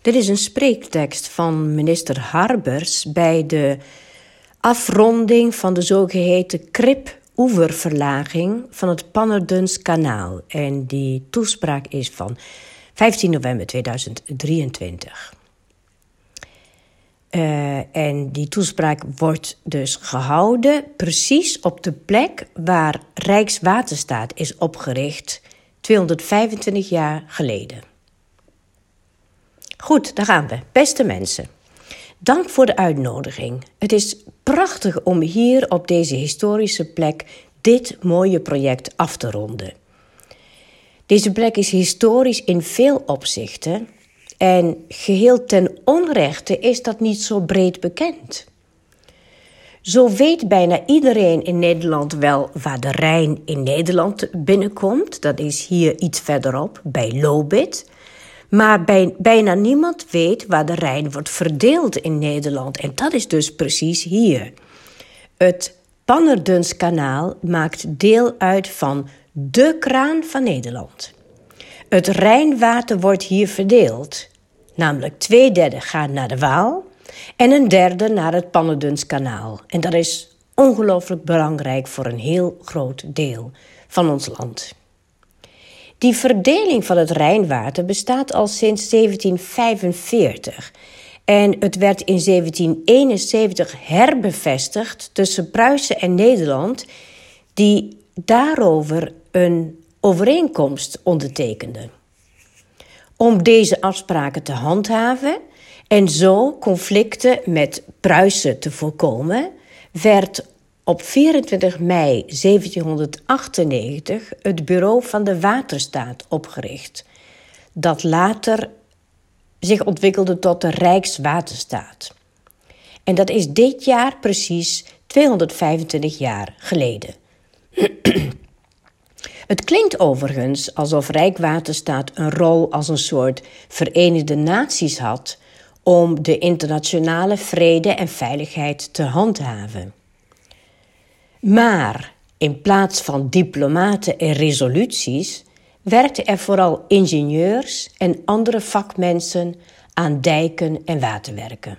Dit is een spreektekst van minister Harbers bij de afronding van de zogeheten Krip-oeververlaging van het Pannerdenskanaal. En die toespraak is van 15 november 2023. En die toespraak wordt dus gehouden precies op de plek waar Rijkswaterstaat is opgericht 225 jaar geleden. Goed, daar gaan we. Beste mensen, dank voor de uitnodiging. Het is prachtig om hier op deze historische plek dit mooie project af te ronden. Deze plek is historisch in veel opzichten en geheel ten onrechte is dat niet zo breed bekend. Zo weet bijna iedereen in Nederland wel waar de Rijn in Nederland binnenkomt. Dat is hier iets verderop, bij Lobith. Maar bijna niemand weet waar de Rijn wordt verdeeld in Nederland. En dat is dus precies hier. Het Pannerdenskanaal maakt deel uit van de kraan van Nederland. Het Rijnwater wordt hier verdeeld. Namelijk 2/3 gaat naar de Waal en 1/3 naar het Pannerdenskanaal. En dat is ongelooflijk belangrijk voor een heel groot deel van ons land. Die verdeling van het Rijnwater bestaat al sinds 1745. En het werd in 1771 herbevestigd tussen Pruisen en Nederland, die daarover een overeenkomst ondertekenden. Om deze afspraken te handhaven en zo conflicten met Pruisen te voorkomen, werd op 24 mei 1798 het Bureau van de Waterstaat opgericht, dat later zich ontwikkelde tot de Rijkswaterstaat. En dat is dit jaar precies 225 jaar geleden. Het klinkt overigens alsof Rijkswaterstaat een rol als een soort Verenigde Naties had om de internationale vrede en veiligheid te handhaven. Maar in plaats van diplomaten en resoluties werkten er vooral ingenieurs en andere vakmensen aan dijken en waterwerken.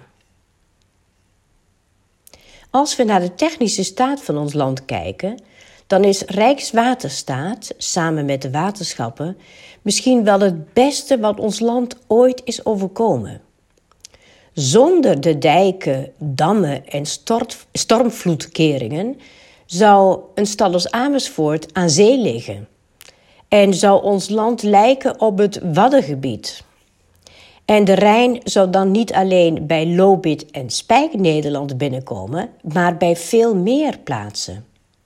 Als we naar de technische staat van ons land kijken, dan is Rijkswaterstaat, samen met de waterschappen, misschien wel het beste wat ons land ooit is overkomen. Zonder de dijken, dammen en stormvloedkeringen zou een stad als Amersfoort aan zee liggen. En zou ons land lijken op het Waddengebied. En de Rijn zou dan niet alleen bij Lobith en Spijk Nederland binnenkomen, maar bij veel meer plaatsen.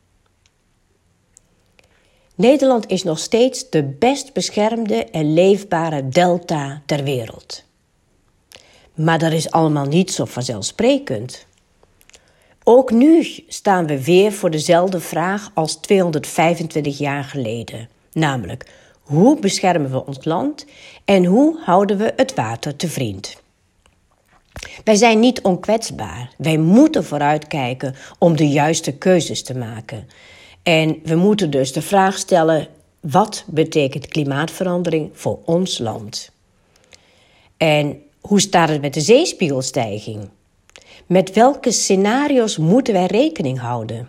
Nederland is nog steeds de best beschermde en leefbare delta ter wereld. Maar dat is allemaal niet zo vanzelfsprekend. Ook nu staan we weer voor dezelfde vraag als 225 jaar geleden. Namelijk, hoe beschermen we ons land en hoe houden we het water te vriend? Wij zijn niet onkwetsbaar. Wij moeten vooruitkijken om de juiste keuzes te maken. En we moeten dus de vraag stellen, wat betekent klimaatverandering voor ons land? En hoe staat het met de zeespiegelstijging? Met welke scenario's moeten wij rekening houden?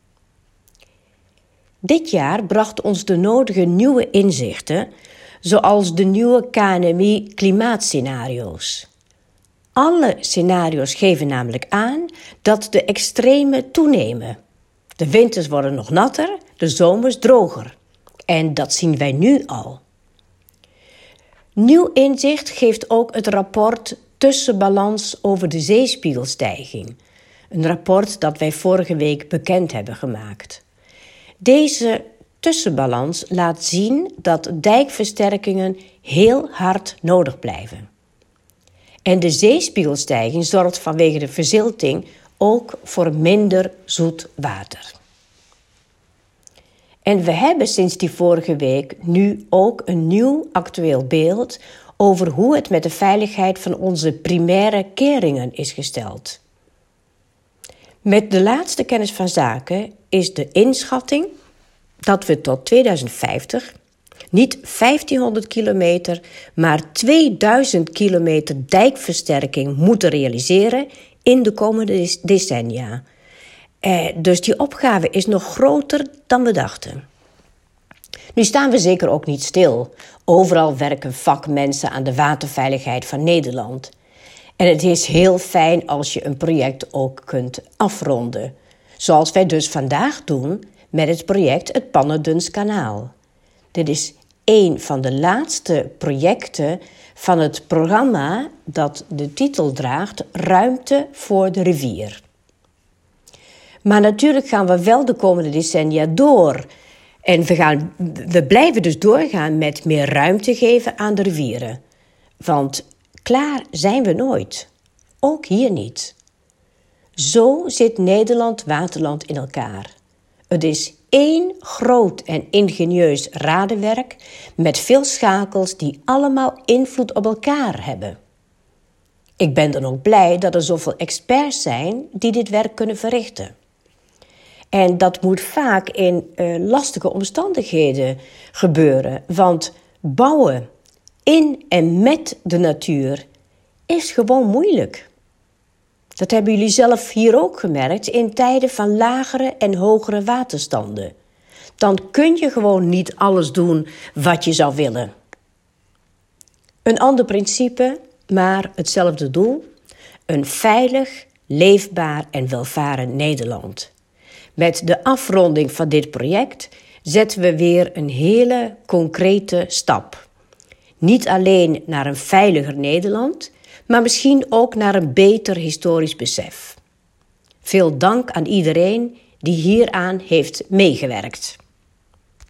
Dit jaar bracht ons de nodige nieuwe inzichten, zoals de nieuwe KNMI-klimaatscenario's. Alle scenario's geven namelijk aan dat de extremen toenemen. De winters worden nog natter, de zomers droger. En dat zien wij nu al. Nieuw inzicht geeft ook het rapport Tussenbalans over de zeespiegelstijging. Een rapport dat wij vorige week bekend hebben gemaakt. Deze tussenbalans laat zien dat dijkversterkingen heel hard nodig blijven. En de zeespiegelstijging zorgt vanwege de verzilting ook voor minder zoet water. En we hebben sinds die vorige week nu ook een nieuw actueel beeld over hoe het met de veiligheid van onze primaire keringen is gesteld. Met de laatste kennis van zaken is de inschatting dat we tot 2050 Niet 1500 kilometer, maar 2000 kilometer dijkversterking moeten realiseren in de komende decennia. Dus die opgave is nog groter dan we dachten. Nu staan we zeker ook niet stil. Overal werken vakmensen aan de waterveiligheid van Nederland. En het is heel fijn als je een project ook kunt afronden. Zoals wij dus vandaag doen met het project het Pannerdenskanaal. Dit is een van de laatste projecten van het programma dat de titel draagt Ruimte voor de rivier. Maar natuurlijk gaan we wel de komende decennia door. En we blijven dus doorgaan met meer ruimte geven aan de rivieren. Want klaar zijn we nooit. Ook hier niet. Zo zit Nederland waterland in elkaar. Het is één groot en ingenieus radenwerk met veel schakels die allemaal invloed op elkaar hebben. Ik ben dan ook blij dat er zoveel experts zijn die dit werk kunnen verrichten. En dat moet vaak in lastige omstandigheden gebeuren. Want bouwen in en met de natuur is gewoon moeilijk. Dat hebben jullie zelf hier ook gemerkt in tijden van lagere en hogere waterstanden. Dan kun je gewoon niet alles doen wat je zou willen. Een ander principe, maar hetzelfde doel. Een veilig, leefbaar en welvarend Nederland. Met de afronding van dit project zetten we weer een hele concrete stap. Niet alleen naar een veiliger Nederland, maar misschien ook naar een beter historisch besef. Veel dank aan iedereen die hieraan heeft meegewerkt.